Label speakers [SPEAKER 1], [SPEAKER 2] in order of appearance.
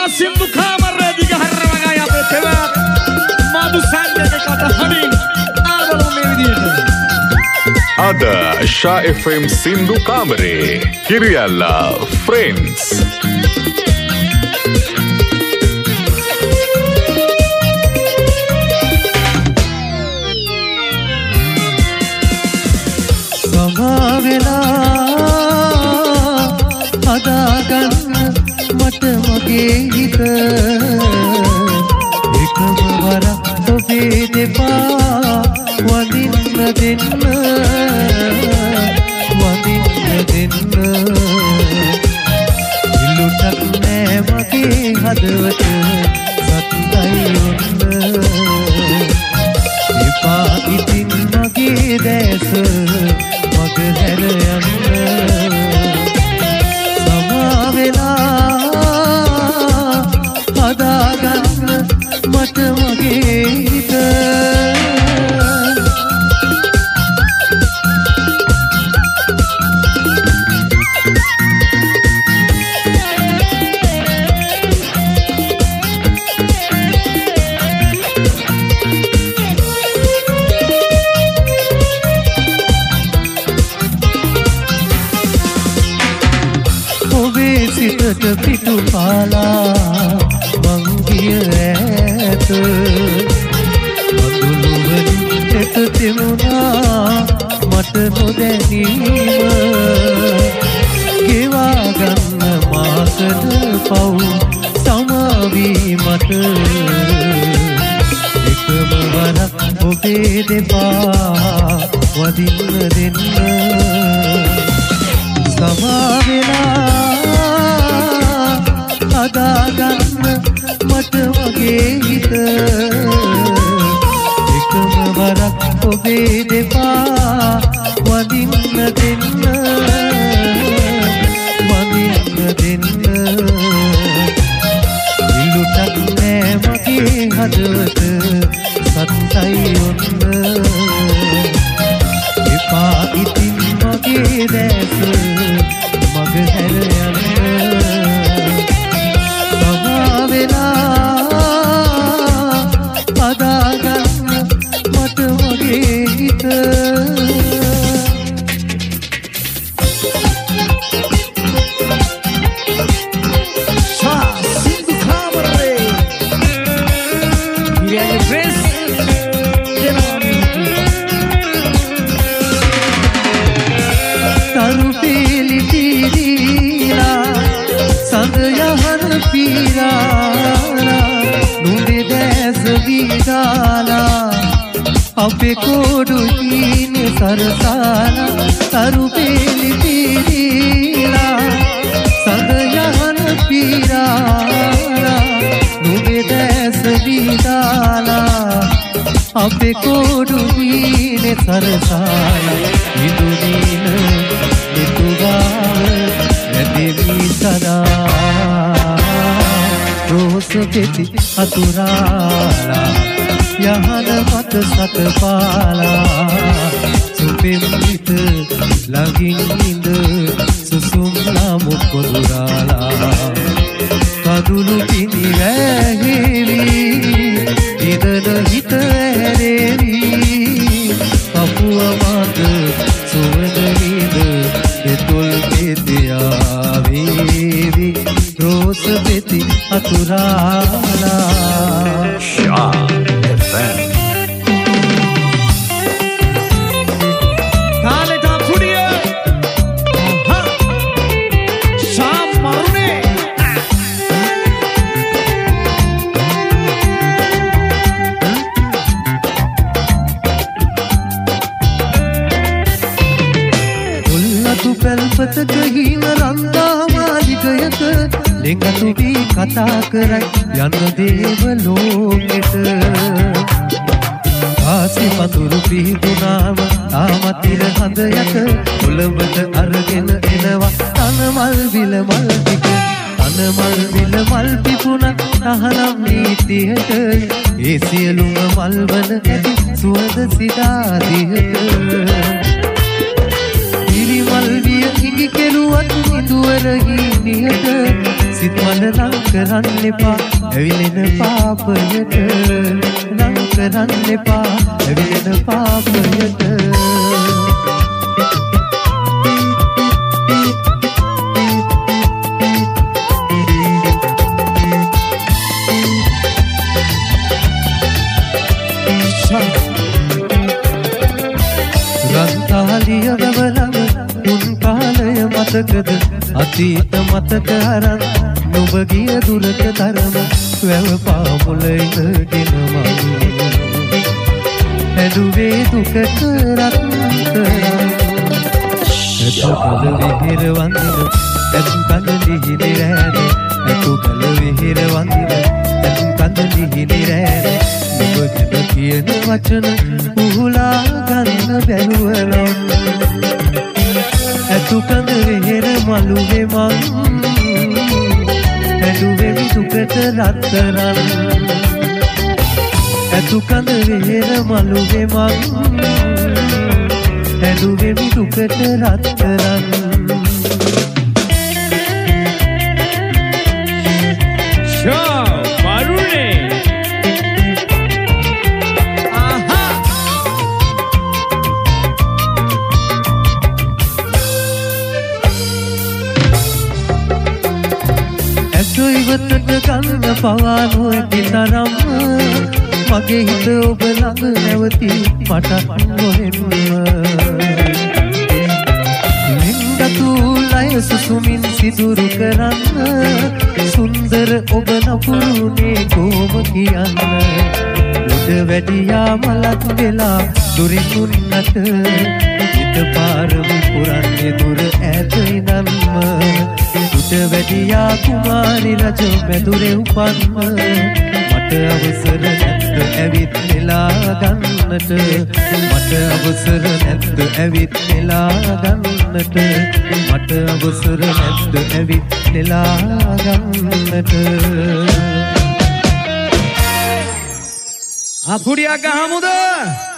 [SPEAKER 1] සින්දු කාමරේ දිග හරවගයි අපේ පෙර මధు සංජයගේ කතාවලින් ආවලු මේ විදියට
[SPEAKER 2] අද ෂා FM සින්දු කාමරේ කිරියල්ලා ෆ්‍රෙන්ඩ්ස්
[SPEAKER 3] හදාගන්න මට මගේ හිත එකම වරක් ඔබේ දෙපා වදින්න දෙන්න ඉල්ලුටක් නෑ මගේ හදවත සත්‍යයි ඔන්න එපා ඉතින් මගේ දැස මග හැර යන්න හදාගන්න මට මගේ හිත ඔබේ සිතට පිටු පාලා මංගිය ඇත මధుලුවලින් එත තෙමුණා මට නොදැනීම ගෙවා ගන්න මාසට පව් සමාවී මට එකම වරක් ඔබේ දෙපා වදින්න දෙන්න සමාවෙලා හදාගන්න මට වගේ හිත එකම වරක් ඔබේ දෙපා වදින්න දෙන්න ඉල්ලුටක් නෑ මගේ හදවත සත්‍යයි ඔන්න එපා ඉතින් මගේ දැස මග හැර යන්න හදාගන්න මට වගේ හිත
[SPEAKER 1] සින්දු කාමරේ කිරියල්ලා ෆ්‍රෙන්ඩ්ස්
[SPEAKER 3] තරු පීලි පීලා සඳ යහන පීරාලා නුඹේ දැස විදාලා අපේ කොඩු හීනේ සරසාලා තරු පීලි පීලා සඳ යහන පීරාලා නුඹේ දැස විදාලා අපේ කොඩු හීනේ සරසාලා ඉදුනීන නිතුගාව නැතිවි සදා රෝස පෙති අතුරාලා යහන මත සතපාලා සුපෙම්විත ළඟින් ඉඳ සුසුම් ලාමු පොදුරාලා කදුළු පිණි වැහෙවි ඉදන හිත ඇරෙවි කපුව මත සුවඳ විඳ එතුල් පෙතියා වේවි රෝස පෙති අතුරාලා
[SPEAKER 2] ෂා FM
[SPEAKER 1] කාලේට කුඩිය ශාම් මරුනේ
[SPEAKER 3] උල්ලතු පැල්පතක හීන රන්දා මාලිගයක ලෙඟතු වී කතා කරයි යන දේව ලෝකෙට ආසි පතුරු පිහිටුනාම තාමතිර හඳ යට කොළඹට අරගෙන එනවා තනමල් විල මල් ටික තනමල් විල මල් පිපුණක් තහනම් නීතියට ඒ සියලුම මල් වන ඇති සුවඳ සිතා දිහට ඉරිමල් මල් විය ඉඟි කෙරුවත් නිදුවර ගිනියට සිත් මන නම් කරන්න එපා ඇවිලෙන පාපයට නම් කරන්න එපා ඇවිලෙන පාපයට රන්තාලිය වැවලම උන් කාලය මතකද අතීත මතක අරන් නුඹ ගිය දුරට තරම වැව පාමුල ඉඳගෙන මම ඇදුවේ දුකට රත්තරන් එතකල විහිර වන්දින ඇතුම් කඳ ලිහිණි රෑනේ එතකල විහිර වන්දින ඇතුම් කඳ ලිහිණි රෑනේ නුඹ කියන වචන උහුලා ගන්න බැරුවලොන් ඇතුකඳ වෙහෙර මළුවේ මං ඇදුවෙමි දුකට රත්තරන් ඇතුකඳ වෙහෙර මළුවේ මං ඇදුවෙමි දුකට රත්තරන් ඉවතට ගන්න පවා නොහැකි තරම් මගේ හිත ඔබ ළඟ නැවති මට නොහෙන්න ලිංගතුලය සුසුමින් සිදුරු කරන්න සුන්දර ඔබ නපුරුනේ කොහොම කියන්න උඩ වැඩියා මලක් වෙලා දුරින් උන්නට හිත පාරමි පුරන්නේ දුර ඈත ඉඳන්ම උඩ වැඩියා කුමාරි රජ මැදුරේ උපන්ම මට අවසර නැද්ද ඇවිත් නෙලා ගන්නට මට අවසර නැද්ද ඇවිත් නෙලා ගන්නට මට අවසර නැද්ද ඇවිත් නෙලා ගන්නට
[SPEAKER 1] අපුඩියක් ගහමුද